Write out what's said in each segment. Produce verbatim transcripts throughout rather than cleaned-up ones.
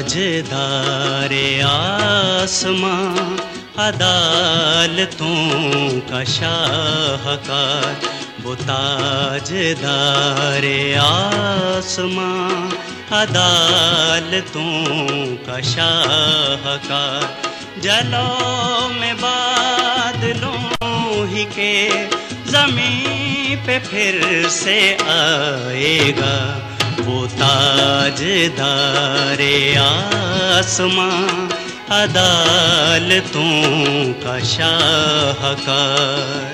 ताजदारे आसमां अदालतों का शाहकार, वो ताजदारे आसमां अदालतों का शाहकार, जलों में बादलों ही के ज़मीं पे फिर से आएगा, वो ताजदारे आसमां अदालतों का शाहकार।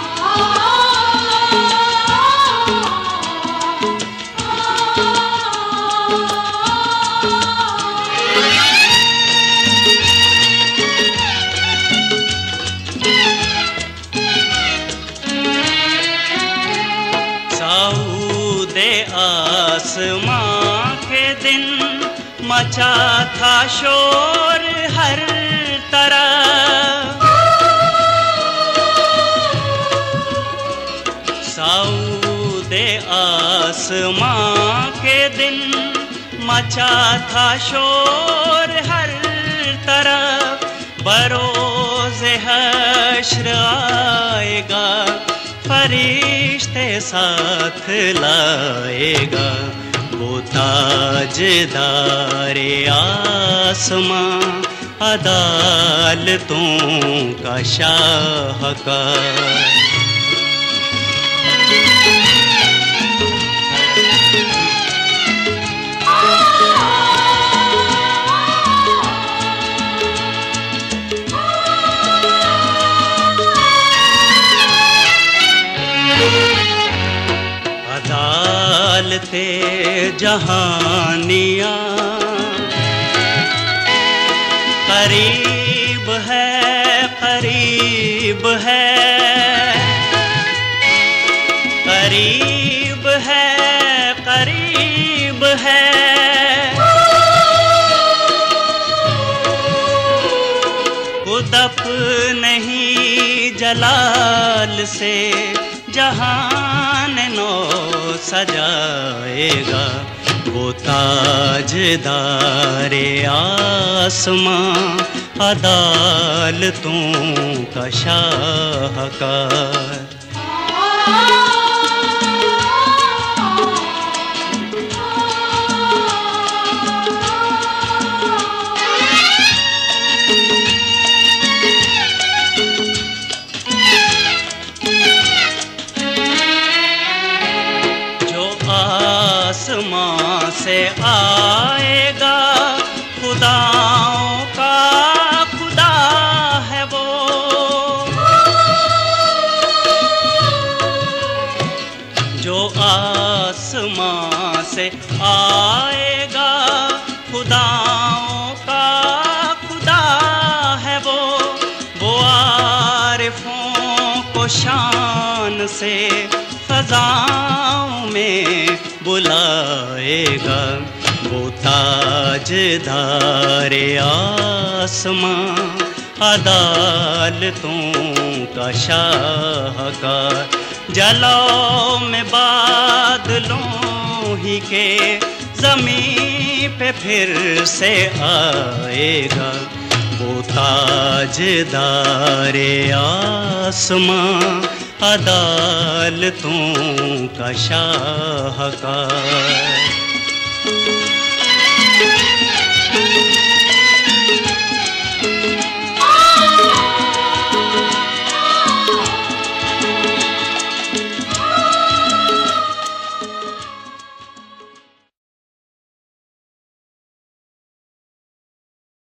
आसमां के दिन मचा था शोर हर तरफ, सऊदे आसमां के दिन मचा था शोर हर तरफ, बरोज़े हश्र आएगा फरिश्ते साथ लाएगा, वो ताजदारे आसमां अदालतों का शाहकार। अदालते जहानियाँ करीब है, करीब है, करीब है, करीब है, खुद नहीं जलाल से जहान नो सजाएगा, वो ताजदारे आसमां अदालतों का शाहकार। आसमां से आएगा खुदाओं का खुदा है वो, जो आसमां से आएगा खुदाओं का खुदा है वो, वो आरिफों को शान से फ़ज़ाओं में बुलाएगा, वो ताजदारे आसमां अदालतों का शाहकार, जलों में बादलों ही के ज़मीं पे फिर से आएगा, वो ताजदारे आसमां अदालतों का शाहकार।